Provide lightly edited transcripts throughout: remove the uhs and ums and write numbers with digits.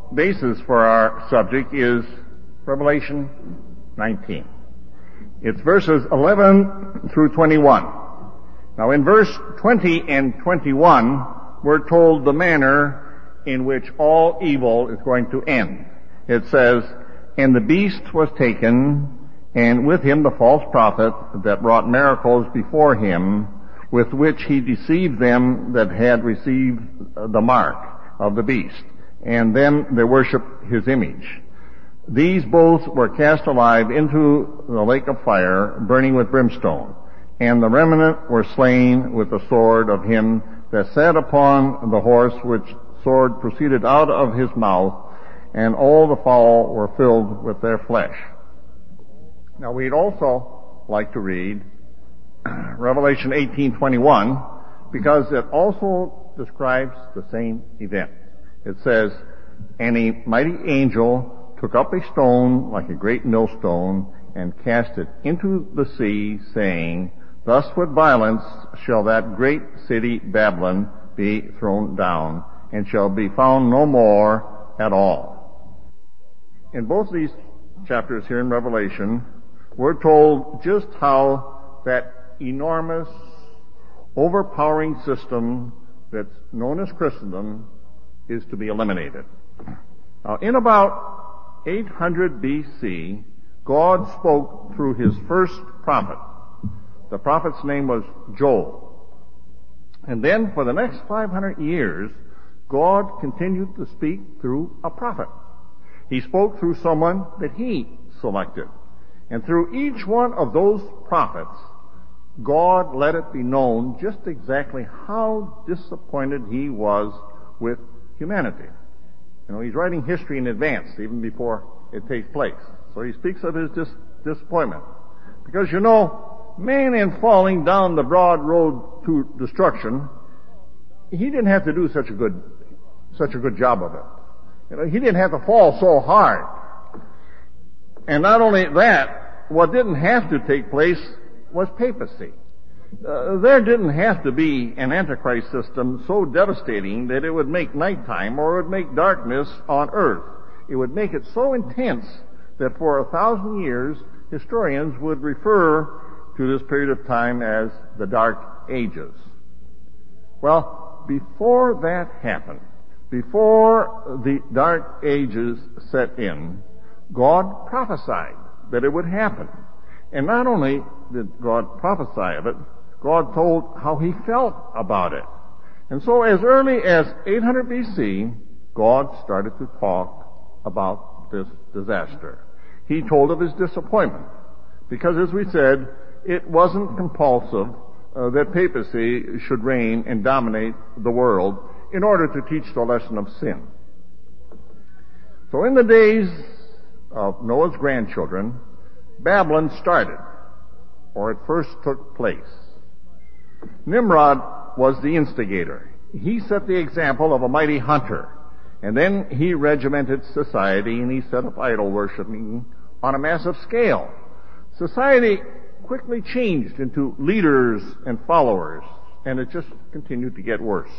basis for our subject is Revelation 19. It's verses 11 through 21. Now in verse 20 and 21, we're told the manner in which all evil is going to end. It says, "And the beast was taken, and with him the false prophet that wrought miracles before him, with which he deceived them that had received the mark of the beast, and them that worshiped his image. These both were cast alive into the lake of fire, burning with brimstone. And the remnant were slain with the sword of him that sat upon the horse, which sword proceeded out of his mouth, and all the fowl were filled with their flesh." Now we'd also like to read Revelation 18:21, because it also describes the same event. It says, "And a mighty angel took up a stone like a great millstone, and cast it into the sea, saying, Thus with violence shall that great city Babylon be thrown down, and shall be found no more at all." In both these chapters here in Revelation, we're told just how that enormous, overpowering system that's known as Christendom is to be eliminated. Now, in about 800 BC, God spoke through his first prophet. The prophet's name was Joel. And then for the next 500 years, God continued to speak through a prophet. He spoke through someone that he selected. And through each one of those prophets, God let it be known just exactly how disappointed he was with humanity. You know, he's writing history in advance, even before it takes place. So he speaks of his disappointment. Because you know, man in falling down the broad road to destruction, he didn't have to do such a good job of it. You know, he didn't have to fall so hard. And not only that, what didn't have to take place was papacy. There didn't have to be an Antichrist system so devastating that it would make nighttime or it would make darkness on earth. It would make it so intense that for 1,000 years, historians would refer to this period of time as the Dark Ages. Well, before that happened, before the Dark Ages set in, God prophesied that it would happen. And not only did God prophesy of it, God told how he felt about it. And so as early as 800 BC, God started to talk about this disaster. He told of his disappointment, because as we said, it wasn't compulsive that papacy should reign and dominate the world in order to teach the lesson of sin. So in the days of Noah's grandchildren, Babylon started, or it first took place. Nimrod was the instigator. He set the example of a mighty hunter, and then he regimented society and he set up idol worshiping on a massive scale. Society quickly changed into leaders and followers, and it just continued to get worse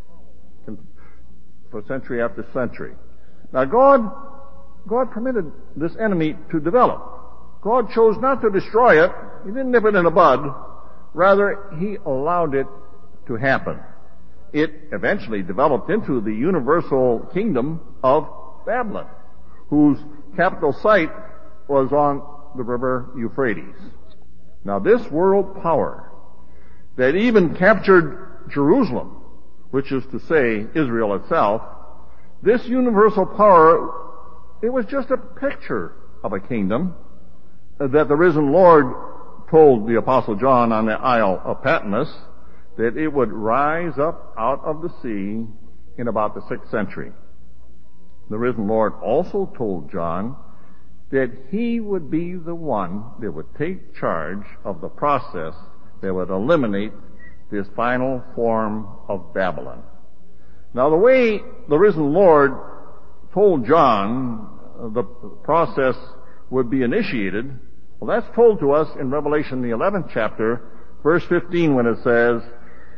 for century after century. Now God permitted this enemy to develop. God chose not to destroy it. He didn't nip it in the bud. Rather, he allowed it to happen. It eventually developed into the universal kingdom of Babylon, whose capital site was on the river Euphrates. Now this world power that even captured Jerusalem, which is to say Israel itself, this universal power, it was just a picture of a kingdom that the risen Lord told the Apostle John on the Isle of Patmos that it would rise up out of the sea in about the 6th century. The risen Lord also told John that he would be the one that would take charge of the process that would eliminate this final form of Babylon. Now the way the risen Lord told John the process would be initiated, well, that's told to us in Revelation, the 11th chapter, verse 15, when it says,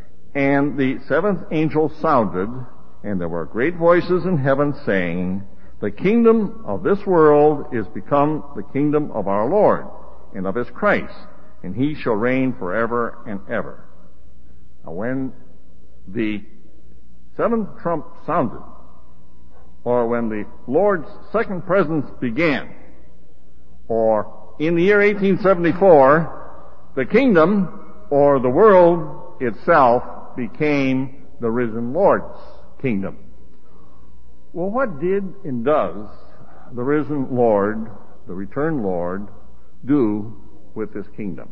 "And the 7th angel sounded, and there were great voices in heaven saying, The kingdom of this world is become the kingdom of our Lord and of his Christ, and he shall reign forever and ever. Now when the seventh trump sounded, or when the Lord's second presence began, or in the year 1874, the kingdom or the world itself became the risen Lord's kingdom. Well, what did and does the risen Lord, the returned Lord, do with this kingdom?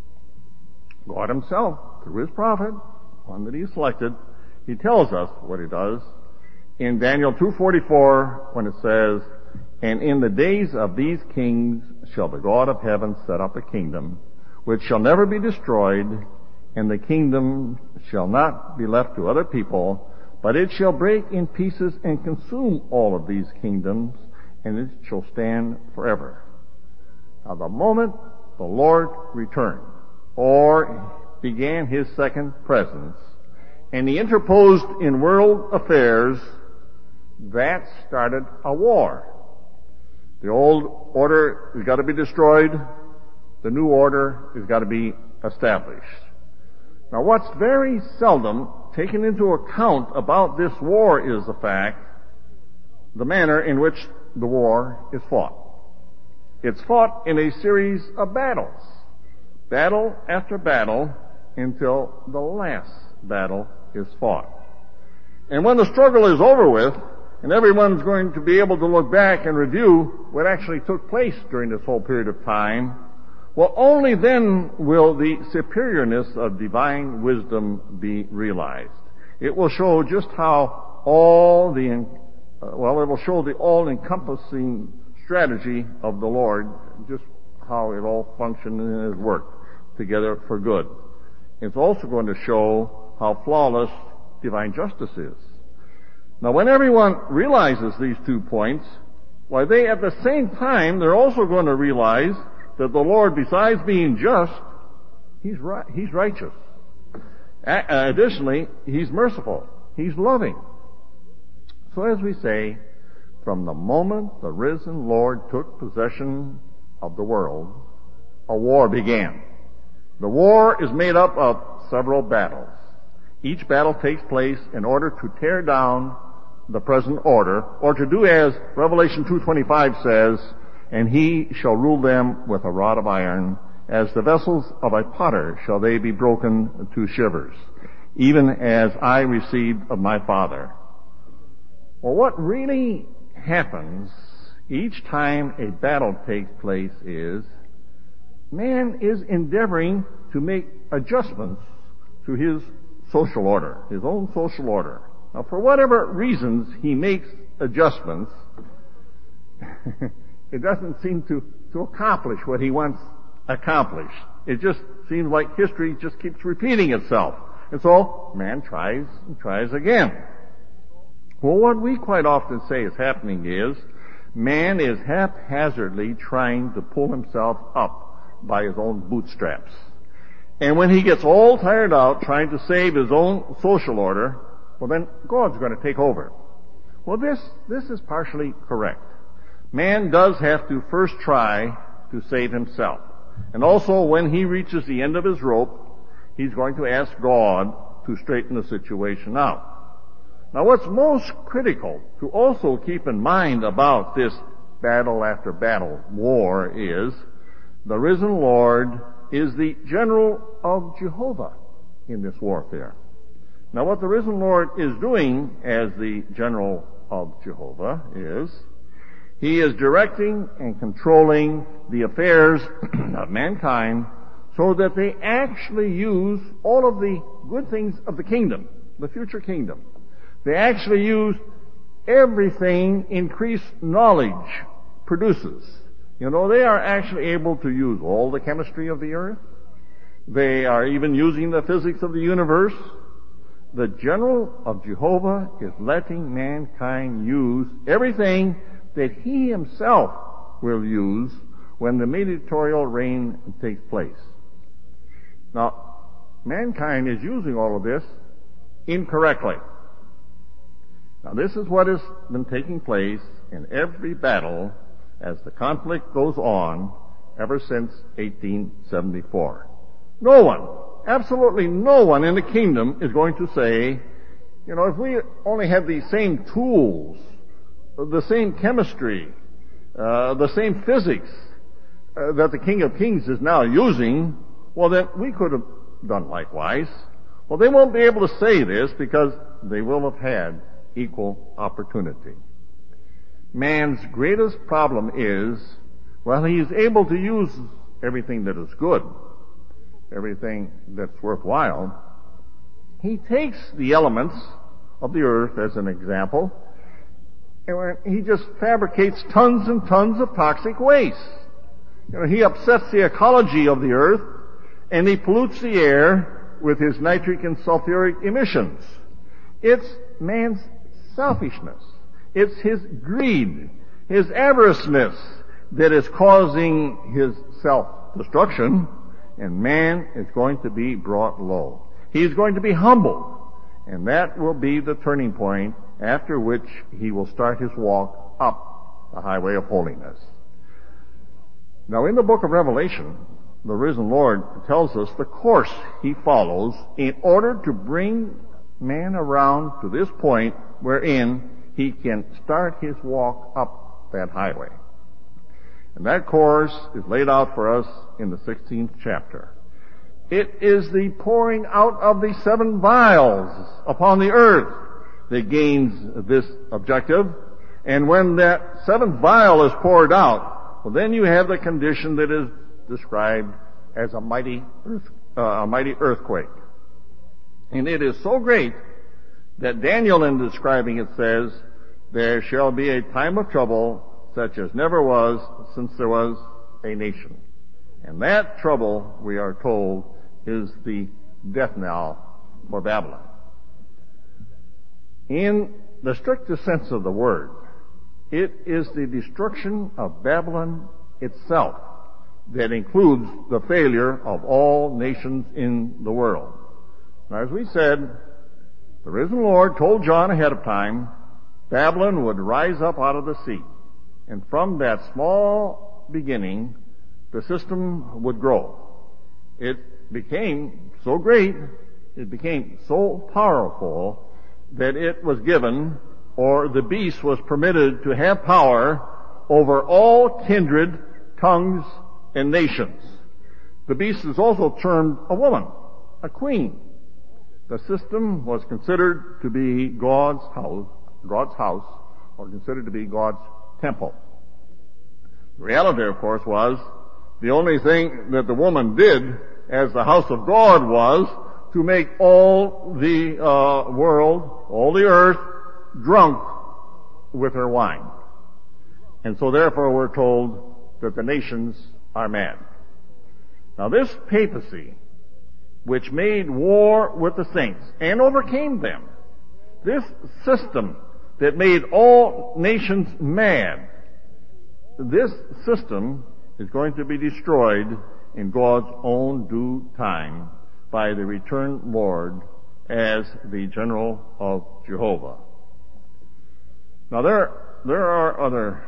God himself, through his prophet, one that he selected, he tells us what he does in Daniel 2:44 when it says, "And in the days of these kings shall the God of heaven set up a kingdom which shall never be destroyed, and the kingdom shall not be left to other people, but it shall break in pieces and consume all of these kingdoms, and it shall stand forever." Now the moment the Lord returned, or began his second presence, and he interposed in world affairs, that started a war. The old order has got to be destroyed. The new order has got to be established. Now what's very seldom taken into account about this war is the manner in which the war is fought. It's fought in a series of battles, battle after battle, until the last battle is fought. And when the struggle is over with, and everyone's going to be able to look back and review what actually took place during this whole period of time, well, only then will the superiorness of divine wisdom be realized. It will show just how it will show the all-encompassing strategy of the Lord, just how it all functioned and has worked together for good. It's also going to show how flawless divine justice is. Now, when everyone realizes these 2 points, why they at the same time, they're also going to realize that the Lord, besides being just, he's righteous. Additionally, he's merciful. He's loving. So as we say, from the moment the risen Lord took possession of the world, a war began. The war is made up of several battles. Each battle takes place in order to tear down the present order, or to do as Revelation 2:25 says, "And he shall rule them with a rod of iron, as the vessels of a potter shall they be broken to shivers, even as I received of my Father." Well, what really happens each time a battle takes place is man is endeavoring to make adjustments to his social order, his own social order. Now, for whatever reasons he makes adjustments, it doesn't seem to accomplish what he wants accomplished. It just seems like history just keeps repeating itself. And so, man tries and tries again. Well, what we quite often say is happening is, man is haphazardly trying to pull himself up by his own bootstraps. And when he gets all tired out trying to save his own social order, well then God's going to take over. Well, this is partially correct. Man does have to first try to save himself. And also when he reaches the end of his rope, he's going to ask God to straighten the situation out. Now what's most critical to also keep in mind about this battle after battle war is the risen Lord is the general of Jehovah in this warfare. Now what the risen Lord is doing as the general of Jehovah is he is directing and controlling the affairs of mankind so that they actually use all of the good things of the kingdom, the future kingdom. They actually use everything increased knowledge produces. You know, they are actually able to use all the chemistry of the earth. They are even using the physics of the universe. The general of Jehovah is letting mankind use everything that he himself will use when the mediatorial reign takes place. Now, mankind is using all of this incorrectly. Now this is what has been taking place in every battle as the conflict goes on ever since 1874. No one, absolutely no one in the kingdom is going to say, if we only had the same tools, the same chemistry, the same physics that the King of Kings is now using, well then we could have done likewise. Well, they won't be able to say this because they will have had equal opportunity. Man's greatest problem is, he is able to use everything that is good, everything that's worthwhile. He takes the elements of the earth as an example, and he just fabricates tons and tons of toxic waste. He upsets the ecology of the earth, and he pollutes the air with his nitric and sulfuric emissions. It's man's selfishness. It's his greed, his avariceness that is causing his self-destruction, and man is going to be brought low. He's going to be humbled, and that will be the turning point after which he will start his walk up the highway of holiness. Now, in the book of Revelation, the risen Lord tells us the course he follows in order to bring man around to this point wherein he can start his walk up that highway. And that course is laid out for us in the 16th chapter. It is the pouring out of the 7 vials upon the earth that gains this objective. And when that 7th vial is poured out, well, then you have the condition that is described as a mighty earthquake. And it is so great that Daniel, in describing it, says, "There shall be a time of trouble such as never was since there was a nation." And that trouble, we are told, is the death knell for Babylon. In the strictest sense of the word, it is the destruction of Babylon itself that includes the failure of all nations in the world. Now, as we said, the risen Lord told John ahead of time, Babylon would rise up out of the sea. And from that small beginning, the system would grow. It became so great, it became so powerful, that it was given, or the beast was permitted to have power over all kindred, tongues, and nations. The beast is also termed a woman, a queen. The system was considered to be God's house, or considered to be God's temple. The reality, of course, was the only thing that the woman did as the house of God was to make all the world, all the earth, drunk with her wine. And so therefore we're told that the nations are mad. Now this papacy, which made war with the saints and overcame them, this system that made all nations mad, this system is going to be destroyed in God's own due time by the returned Lord as the general of Jehovah. Now there are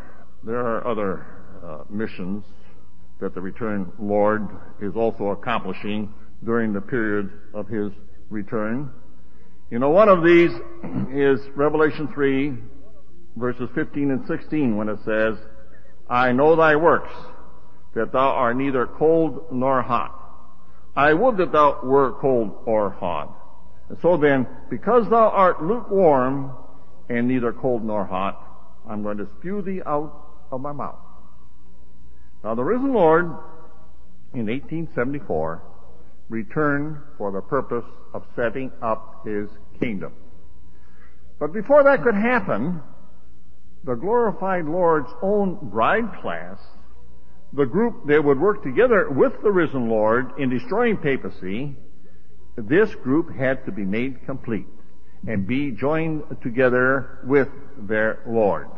other missions that the returned Lord is also accomplishing during the period of his return. One of these is Revelation 3, verses 15 and 16, when it says, "I know thy works, that thou art neither cold nor hot. I would that thou were cold or hot. And so then, because thou art lukewarm and neither cold nor hot, I'm going to spew thee out of my mouth." Now the risen Lord, in 1874, returned for the purpose of setting up his kingdom. But before that could happen, the glorified Lord's own bride class, the group that would work together with the risen Lord in destroying papacy, this group had to be made complete and be joined together with their Lord.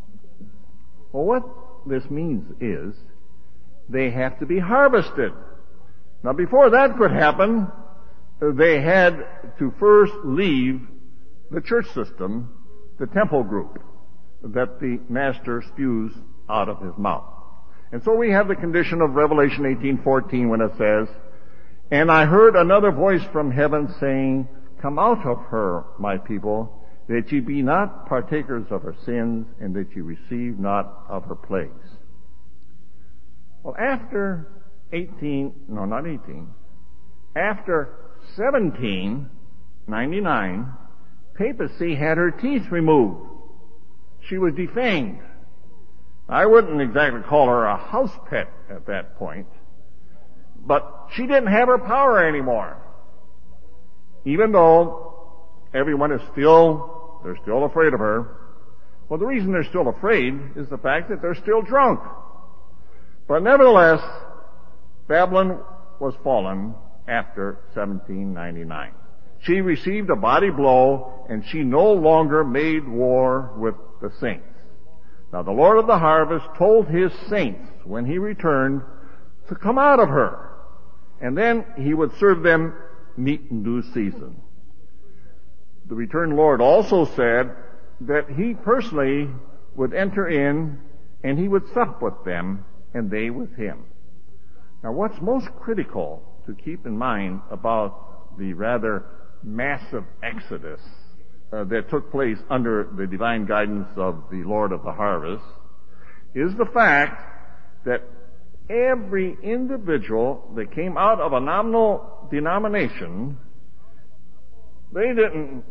Well, what this means is they have to be harvested. Now, before that could happen, they had to first leave the church system the temple group that the Master spews out of his mouth. And so we have the condition of Revelation 18:14 when it says, "And I heard another voice from heaven saying, Come out of her, my people, that ye be not partakers of her sins, and that ye receive not of her plagues." Well, after 1799, papacy had her teeth removed. She was defamed. I wouldn't exactly call her a house pet at that point, but she didn't have her power anymore. Even though everyone is they're still afraid of her. Well, the reason they're still afraid is the fact that they're still drunk. But nevertheless, Babylon was fallen after 1799. She received a body blow, and she no longer made war with the saints. Now the Lord of the harvest told his saints when he returned to come out of her, and then he would serve them meat in due season. The returned Lord also said that he personally would enter in and he would sup with them and they with him. Now what's most critical to keep in mind about the rather massive exodus that took place under the divine guidance of the Lord of the harvest is the fact that every individual that came out of a nominal denomination, they didn't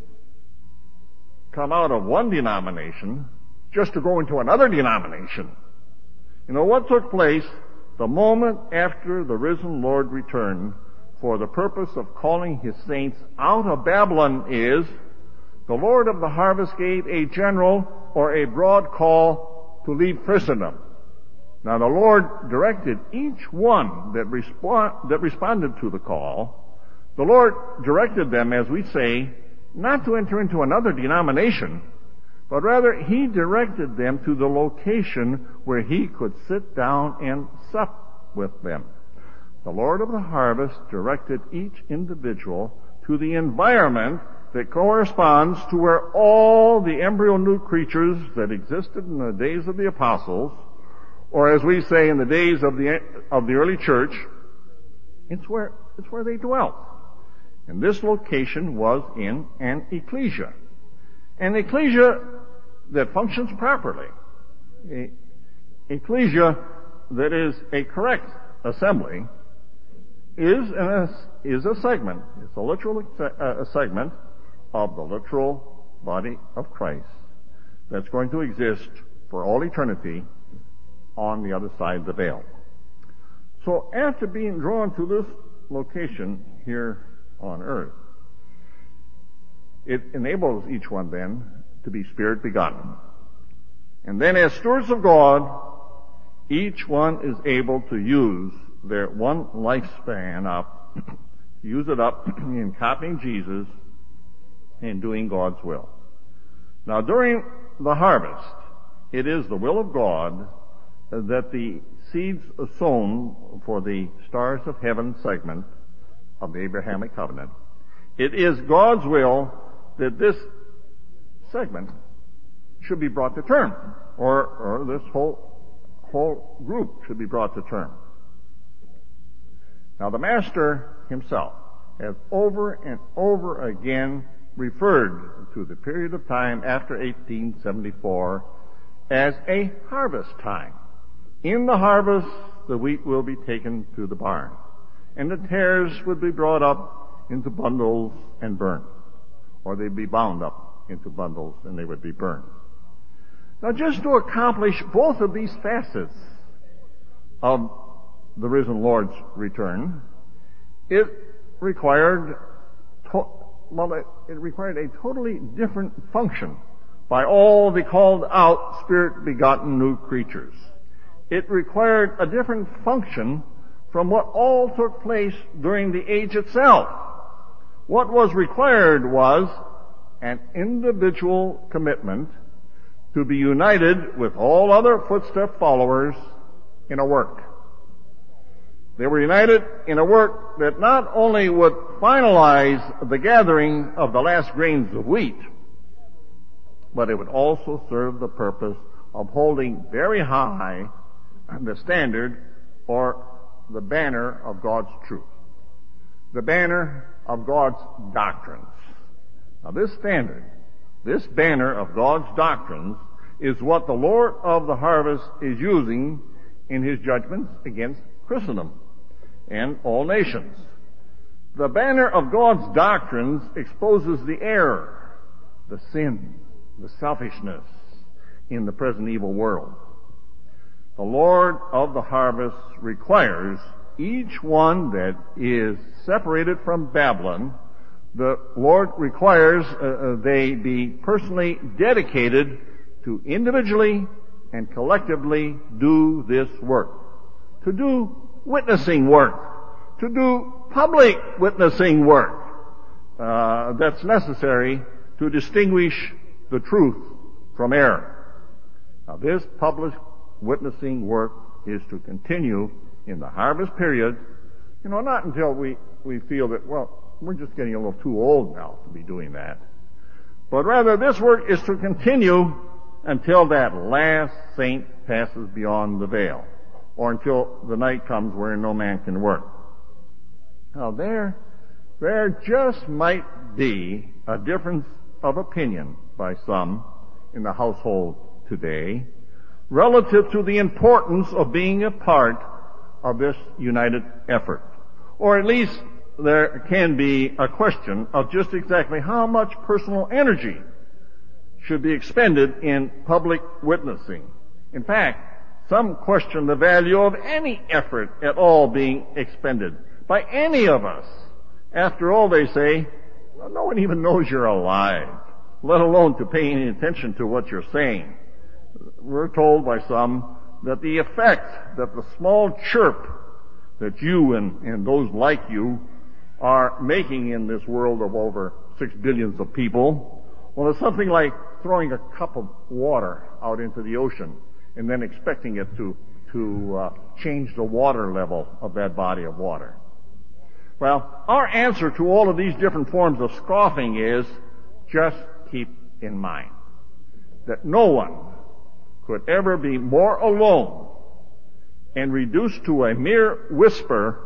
come out of one denomination just to go into another denomination. You know what took place the moment after the risen Lord returned for the purpose of calling his saints out of Babylon is the Lord of the harvest gave a general or a broad call to leave Christendom. Now the Lord directed each one that responded to the call. The Lord directed them, as we say, not to enter into another denomination, but rather he directed them to the location where he could sit down and sup with them. The Lord of the harvest directed each individual to the environment that corresponds to where all the embryo new creatures that existed in the days of the apostles, or as we say in the days of the early church, it's where they dwelt. And this location was in an ecclesia. An ecclesia that functions properly. An ecclesia that is a correct assembly is a segment. It's a literal a segment of the literal body of Christ that's going to exist for all eternity on the other side of the veil. So after being drawn to this location here on earth, it enables each one then to be spirit begotten. And then as stewards of God, each one is able to use their one lifespan up, use it up in copying Jesus and doing God's will. Now during the harvest, it is the will of God that the seeds sown for the stars of heaven segment of the Abrahamic covenant, it is God's will that this segment should be brought to term, or this whole group should be brought to term. Now the Master himself has over and over again referred to the period of time after 1874 as a harvest time. In the harvest, the wheat will be taken to the barn, and the tares would be brought up into bundles and burned, or they'd be bound up into bundles and they would be burned. Now just to accomplish both of these facets of the risen Lord's return, it required a totally different function by all the called out spirit-begotten new creatures. It required a different function from what all took place during the age itself. What was required was an individual commitment to be united with all other footstep followers in a work. They were united in a work that not only would finalize the gathering of the last grains of wheat, but it would also serve the purpose of holding very high the standard or the banner of God's truth, the banner of God's doctrines. Now this standard, this banner of God's doctrines, is what the Lord of the harvest is using in his judgments against Christendom and all nations. The banner of God's doctrines exposes the error, the sin, the selfishness in the present evil world. The Lord of the harvest requires each one that is separated from Babylon, the Lord requires they be personally dedicated to individually and collectively do this work, to do witnessing work, to do public witnessing work that's necessary to distinguish the truth from error. Now this public witnessing work is to continue in the harvest period, not until we feel that, well, we're just getting a little too old now to be doing that. But rather this work is to continue until that last saint passes beyond the veil, or until the night comes where no man can work. Now there just might be a difference of opinion by some in the household today relative to the importance of being a part of this united effort. Or at least there can be a question of just exactly how much personal energy should be expended in public witnessing. In fact, some question the value of any effort at all being expended by any of us. After all, they say, well, no one even knows you're alive, let alone to pay any attention to what you're saying. We're told by some that the effect that the small chirp that you and those like you are making in this world of over 6 billion of people, well, it's something like throwing a cup of water out into the ocean and then expecting it to change the water level of that body of water. Well, our answer to all of these different forms of scoffing is just keep in mind that no one could ever be more alone and reduced to a mere whisper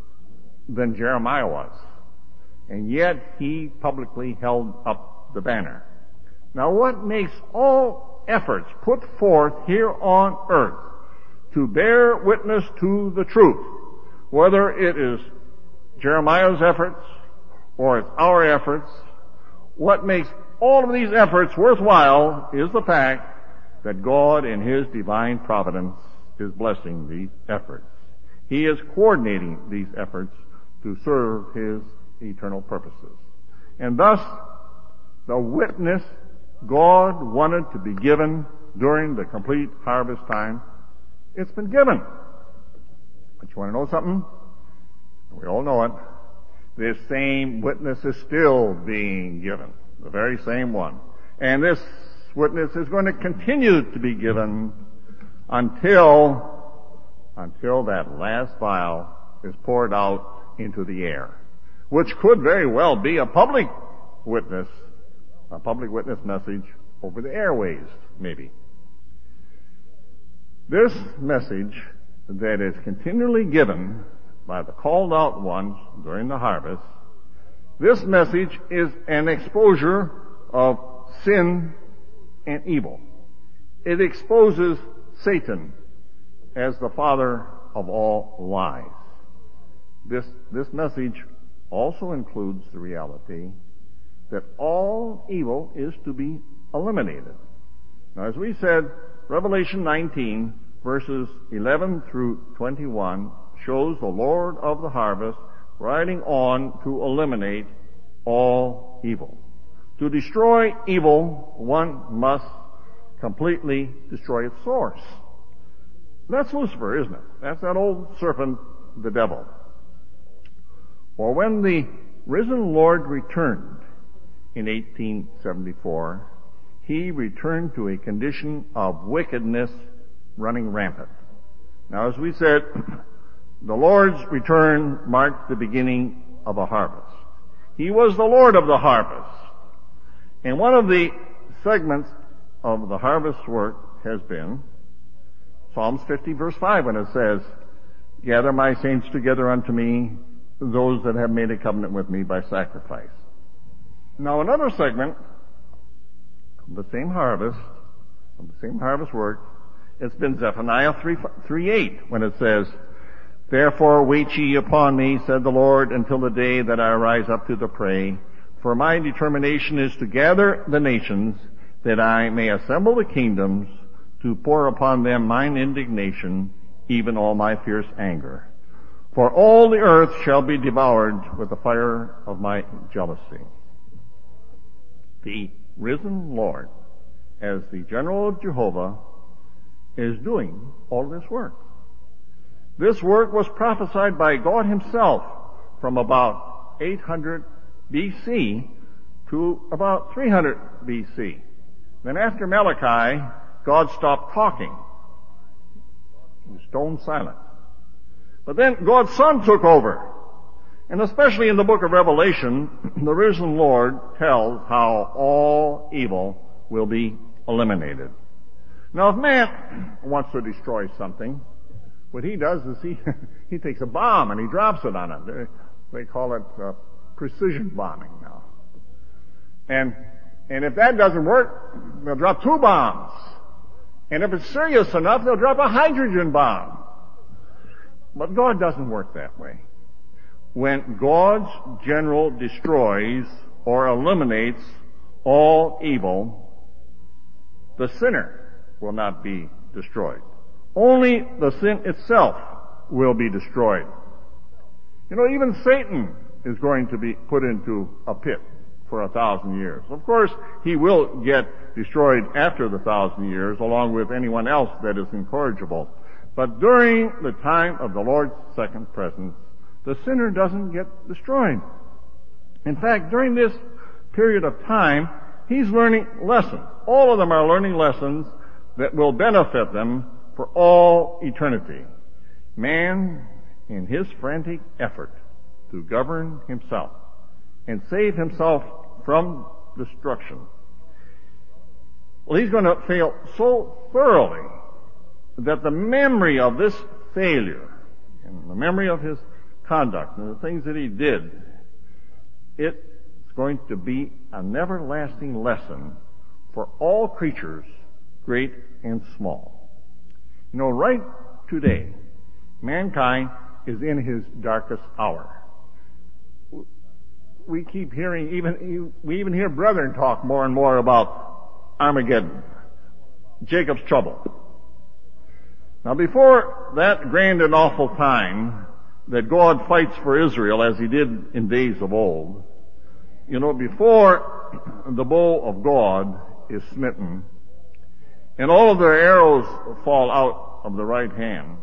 than Jeremiah was. And yet he publicly held up the banner. Now what makes all efforts put forth here on earth to bear witness to the truth, whether it is Jeremiah's efforts or it's our efforts, what makes all of these efforts worthwhile is the fact that God in His divine providence is blessing these efforts. He is coordinating these efforts to serve His eternal purposes. And thus, the witness God wanted to be given during the complete harvest time, it's been given. But you want to know something? We all know it. This same witness is still being given. The very same one. And this witness is going to continue to be given until that last vial is poured out into the air, which could very well be a public witness message over the airways, maybe. This message that is continually given by the called out ones during the harvest, this message is an exposure of sin and evil. It exposes Satan as the father of all lies. This message also includes the reality that all evil is to be eliminated. Now, as we said, Revelation 19, verses 11 through 21, shows the Lord of the harvest riding on to eliminate all evil. To destroy evil, one must completely destroy its source. That's Lucifer, isn't it? That's that old serpent, the devil. For when the risen Lord returned in 1874, He returned to a condition of wickedness running rampant. Now, as we said, the Lord's return marked the beginning of a harvest. He was the Lord of the harvest. And one of the segments of the harvest work has been Psalms 50 verse 5 when it says, gather my saints together unto me, those that have made a covenant with me by sacrifice. Now another segment of the same harvest work, it's been Zephaniah 3:8 when it says, therefore wait ye upon me, said the Lord, until the day that I rise up to the prey. For my determination is to gather the nations, that I may assemble the kingdoms, to pour upon them mine indignation, even all my fierce anger. For all the earth shall be devoured with the fire of my jealousy. The risen Lord, as the general of Jehovah, is doing all this work. This work was prophesied by God himself from about 800 BC to about 300 BC. Then after Malachi, God stopped talking. He was stone silent. But then God's Son took over. And especially in the book of Revelation, the risen Lord tells how all evil will be eliminated. Now if man wants to destroy something, what he does is he takes a bomb and he drops it on it. They call it precision bombing now. And if that doesn't work, they'll drop 2 bombs. And if it's serious enough, they'll drop a hydrogen bomb. But God doesn't work that way. When God's general destroys or eliminates all evil, the sinner will not be destroyed. Only the sin itself will be destroyed. You know, even Satan is going to be put into a pit for 1,000 years. Of course, he will get destroyed after the 1,000 years, along with anyone else that is incorrigible. But during the time of the Lord's second presence, the sinner doesn't get destroyed. In fact, during this period of time, he's learning lessons. All of them are learning lessons that will benefit them for all eternity. Man, in his frantic effort to govern himself and save himself from destruction, well, he's going to fail so thoroughly that the memory of this failure and the memory of his conduct and the things that he did, it's going to be an everlasting lesson for all creatures, great and small. You know, right today, mankind is in his darkest hour. We keep hearing, we even hear brethren talk more and more about Armageddon, Jacob's trouble. Now before that grand and awful time that God fights for Israel as he did in days of old, you know, before the bow of God is smitten and all of their arrows fall out of the right hand,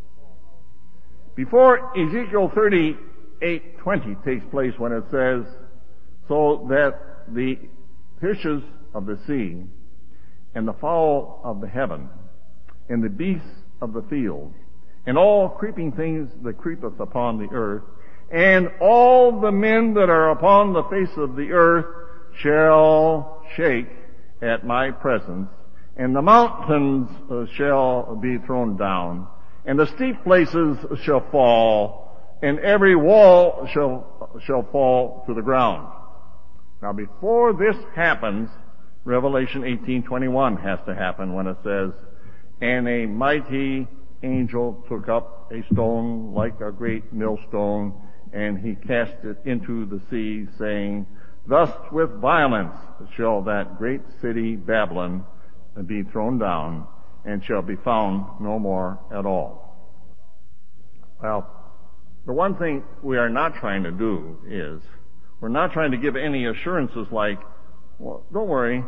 before Ezekiel 38:20 takes place when it says, so that the fishes of the sea and the fowl of the heaven and the beasts of the field and all creeping things that creepeth upon the earth and all the men that are upon the face of the earth shall shake at my presence, and the mountains shall be thrown down, and the steep places shall fall, and every wall shall fall to the ground. Now before this happens, Revelation 18:21 has to happen when it says, and a mighty angel took up a stone like a great millstone, and he cast it into the sea, saying, thus with violence shall that great city Babylon be thrown down, and shall be found no more at all. Well, the one thing we are not trying to do is, we're not trying to give any assurances like, well, don't worry,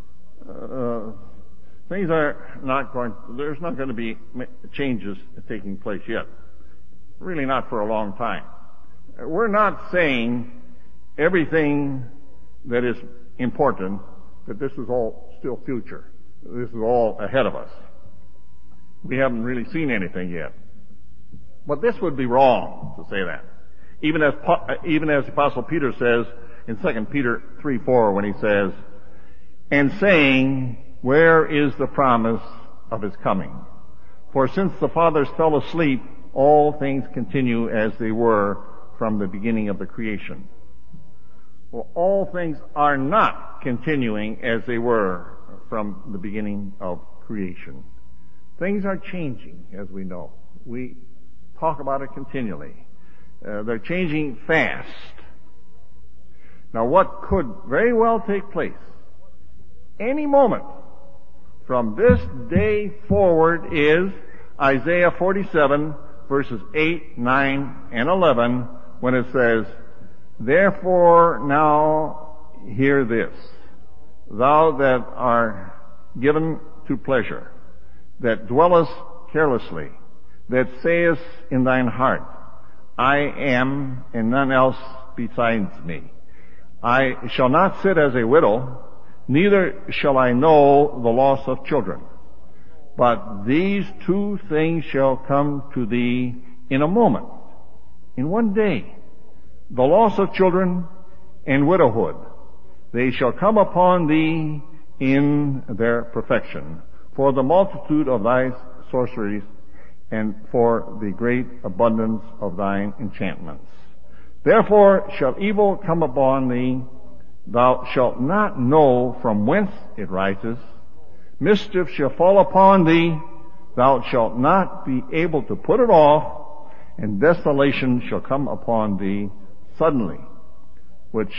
things are not going, there's not going to be changes taking place yet. Really not for a long time. We're not saying everything that is important, that this is all still future. This is all ahead of us. We haven't really seen anything yet. But this would be wrong to say that. Even as Apostle Peter says in 2 Peter 3:4 when he says, and saying, where is the promise of his coming? For since the fathers fell asleep, all things continue as they were from the beginning of the creation. Well, all things are not continuing as they were from the beginning of creation. Things are changing, as we know. We talk about it continually. They're changing fast. Now, what could very well take place any moment from this day forward is Isaiah 47, verses 8, 9, and 11, when it says, "Therefore now hear this, thou that art given to pleasure, that dwellest carelessly, that sayest in thine heart, I am, and none else besides me. I shall not sit as a widow, neither shall I know the loss of children. But these two things shall come to thee in a moment, in one day, the loss of children and widowhood. They shall come upon thee in their perfection, for the multitude of thy sorceries and for the great abundance of thine enchantments. Therefore shall evil come upon thee, thou shalt not know from whence it rises. Mischief shall fall upon thee, thou shalt not be able to put it off, and desolation shall come upon thee suddenly, which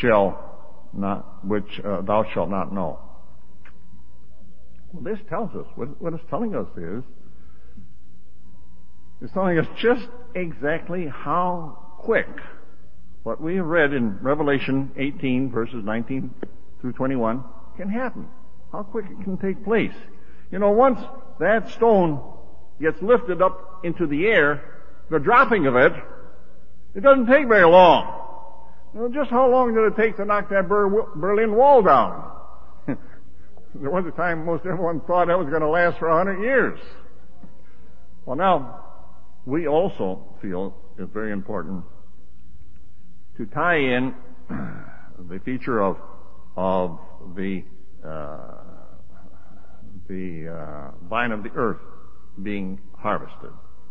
thou shalt not know." Well, this tells us, what it's telling us is, it's telling us just exactly how quick what we have read in Revelation 18, verses 19 through 21, can happen. How quick it can take place. You know, once that stone gets lifted up into the air, the dropping of it, it doesn't take very long. Well, just how long did it take to knock that Berlin Wall down? There was a time most everyone thought that was going to last for 100 years. Well, now, we also feel it's very important to tie in the feature of the vine of the earth being harvested.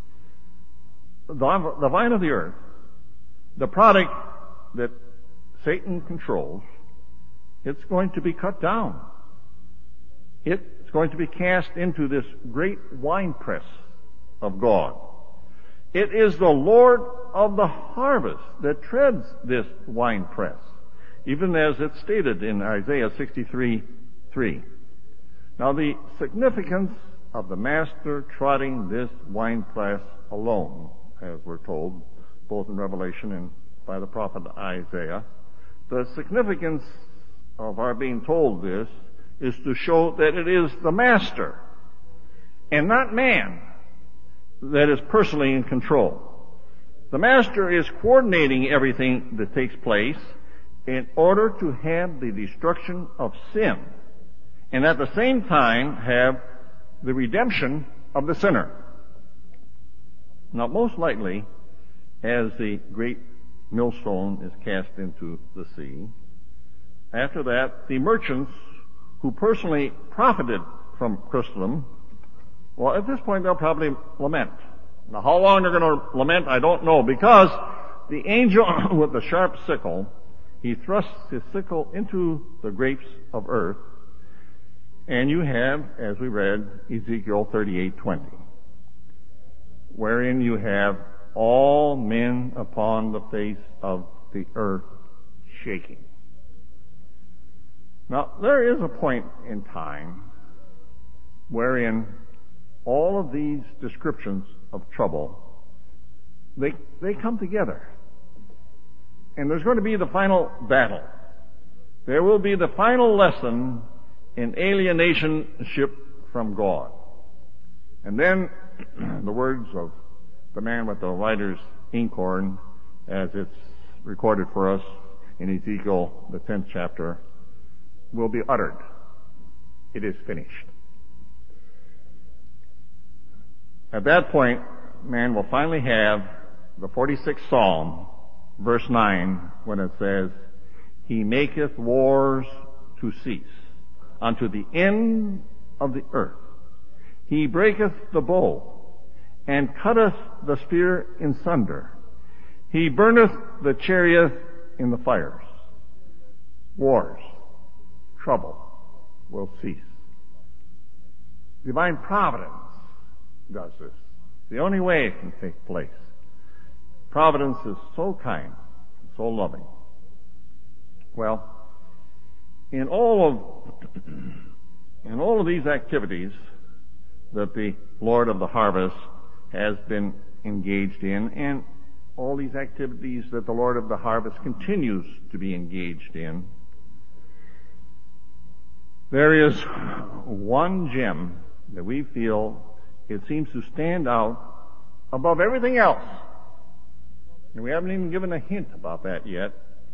The vine of the earth, the product that Satan controls, it's going to be cut down. It's going to be cast into this great winepress of God. It is the Lord of the harvest that treads this winepress, even as it's stated in Isaiah 63:3. Now, the significance of the Master trotting this winepress alone, as we're told, both in Revelation and by the prophet Isaiah, the significance of our being told this is to show that it is the Master and not man that is personally in control. The Master is coordinating everything that takes place in order to have the destruction of sin, and at the same time have the redemption of the sinner. Now, most likely, as the great millstone is cast into the sea, after that, the merchants who personally profited from Christendom, well, at this point, they'll probably lament. Now, how long they're going to lament, I don't know, because the angel with the sharp sickle, he thrusts his sickle into the grapes of earth, and you have, as we read, Ezekiel 38:20, wherein you have all men upon the face of the earth shaking. Now, there is a point in time wherein all of these descriptions of trouble, they come together. And there's going to be the final battle. There will be the final lesson in alienationship from God. And then the words of the man with the writer's inkhorn, as it's recorded for us in Ezekiel, the 10th chapter, will be uttered. It is finished. At that point, man will finally have the 46th Psalm, verse 9, when it says, "He maketh wars to cease unto the end of the earth. He breaketh the bow, and cutteth the spear in sunder. He burneth the chariot in the fires. Wars, trouble will cease. Divine providence does this. The only way it can take place. Providence is so kind, so loving. Well, in all of these activities that the Lord of the harvest has been engaged in, and all these activities that the Lord of the harvest continues to be engaged in, there is one gem that we feel it seems to stand out above everything else. And we haven't even given a hint about that yet.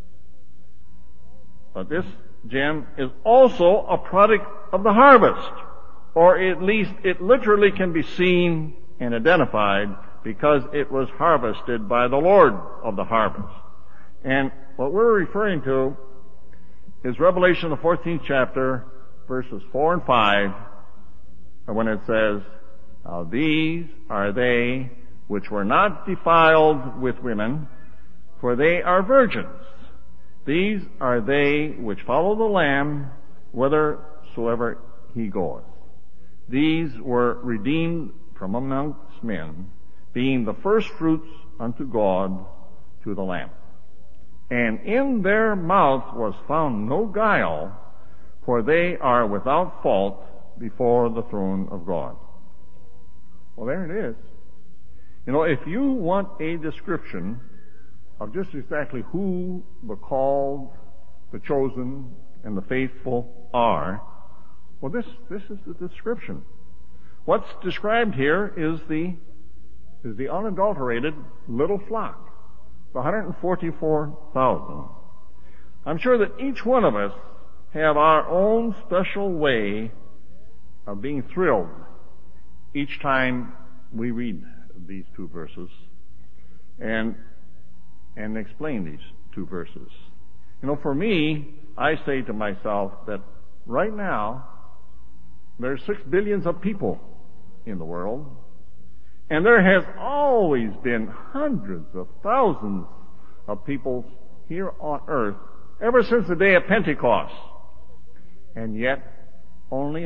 But this gem is also a product of the harvest, or at least it literally can be seen and identified because it was harvested by the Lord of the harvest. And what we're referring to is Revelation, the 14th chapter, verses 4 and 5, when it says, "Now these are they which were not defiled with women, for they are virgins. These are they which follow the Lamb whithersoever he goeth. These were redeemed from amongst men, being the firstfruits unto God to the Lamb. And in their mouth was found no guile, for they are without fault before the throne of God." Well, there it is. You know, if you want a description of just exactly who the called, the chosen, and the faithful are, well, this is the description. What's described here is the unadulterated little flock, the 144,000. I'm sure that each one of us have our own special way of being thrilled each time we read these two verses and explain these two verses. You know, for me, I say to myself that right now there's 6 billion of people in the world, and there has always been hundreds of thousands of people here on earth ever since the day of Pentecost. And yet, only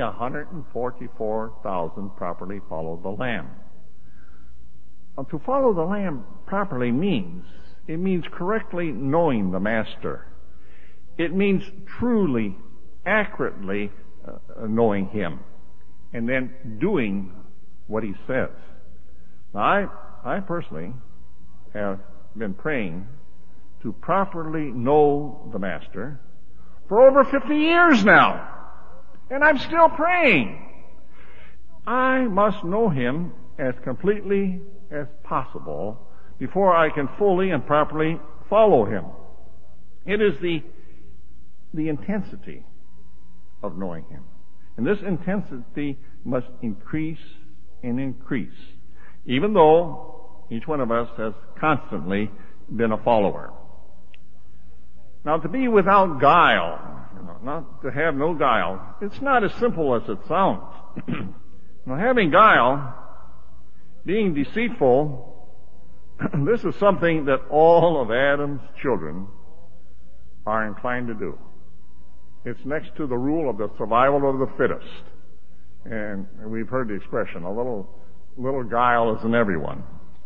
144,000 properly follow the Lamb. To follow the Lamb properly means correctly knowing the Master. It means truly, accurately knowing Him, and then doing what He says. Now, I personally have been praying to properly know the Master for over 50 years now. And I'm still praying. I must know Him as completely as possible before I can fully and properly follow Him. It is the intensity of knowing Him. And this intensity must increase and increase, even though each one of us has constantly been a follower. Now, to be without guile, not to have no guile, it's not as simple as it sounds. Now, having guile, being deceitful, this is something that all of Adam's children are inclined to do. It's next to the rule of the survival of the fittest. And we've heard the expression, a little guile is in everyone.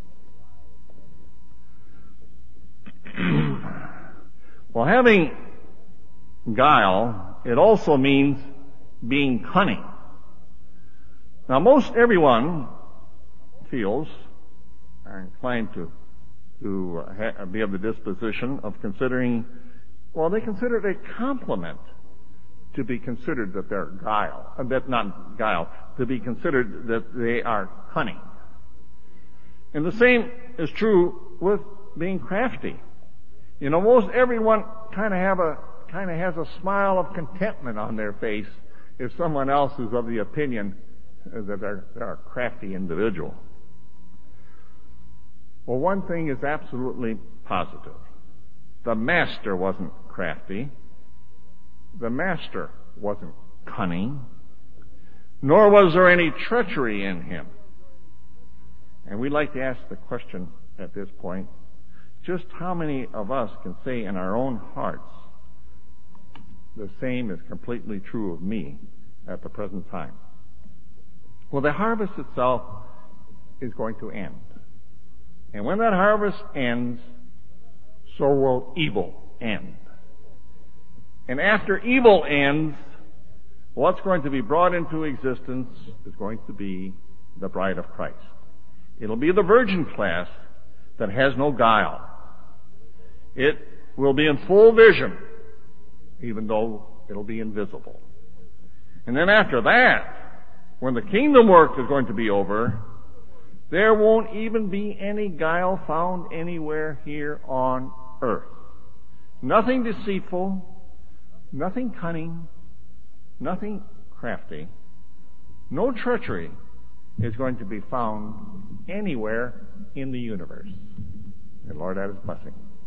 Well, having guile, it also means being cunning. Now, most everyone feels, are inclined to be of the disposition of considering, well, they consider it a compliment to be considered that they're guile, to be considered that they are cunning. And the same is true with being crafty. You know, most everyone kind of has a smile of contentment on their face if someone else is of the opinion that they're a crafty individual. Well, one thing is absolutely positive. The Master wasn't crafty. The Master wasn't cunning. nor was there any treachery in him. And we'd like to ask the question at this point, just how many of us can say in our own hearts, the same is completely true of me at the present time? Well, the harvest itself is going to end. And when that harvest ends, so will evil end. And after evil ends, what's going to be brought into existence is going to be the bride of Christ. It'll be the virgin class that has no guile. It will be in full vision, even though it'll be invisible. And then after that, when the kingdom work is going to be over, there won't even be any guile found anywhere here on earth. Nothing deceitful, nothing cunning, nothing crafty, no treachery is going to be found anywhere in the universe. May the Lord add his blessing.